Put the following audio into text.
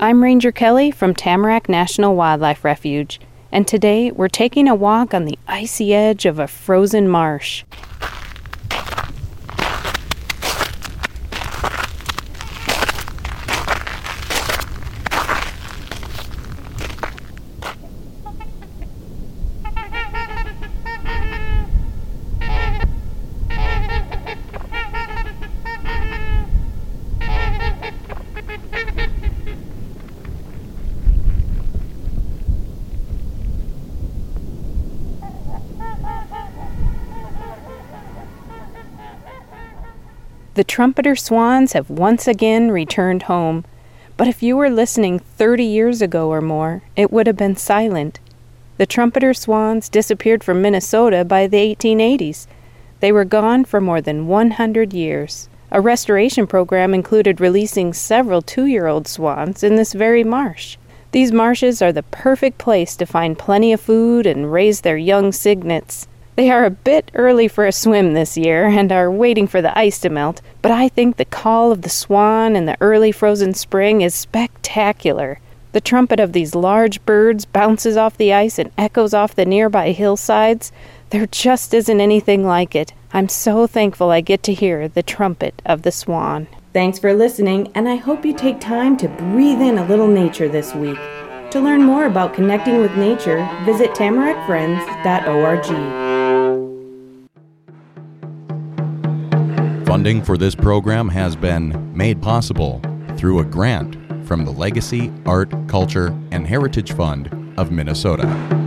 I'm Ranger Kelly from Tamarack National Wildlife Refuge, and today we're taking a walk on the icy edge of a frozen marsh. The trumpeter swans have once again returned home, but if you were listening 30 years ago or more, it would have been silent. The trumpeter swans disappeared from Minnesota by the 1880s. They were gone for more than 100 years. A restoration program included releasing several 2-year-old swans in this very marsh. These marshes are the perfect place to find plenty of food and raise their young cygnets. They are a bit early for a swim this year and are waiting for the ice to melt, but I think the call of the swan in the early frozen spring is spectacular. The trumpet of these large birds bounces off the ice and echoes off the nearby hillsides. There just isn't anything like it. I'm so thankful I get to hear the trumpet of the swan. Thanks for listening, and I hope you take time to breathe in a little nature this week. To learn more about connecting with nature, visit tamarackfriends.org. Funding for this program has been made possible through a grant from the Legacy, Art, Culture, and Heritage Fund of Minnesota.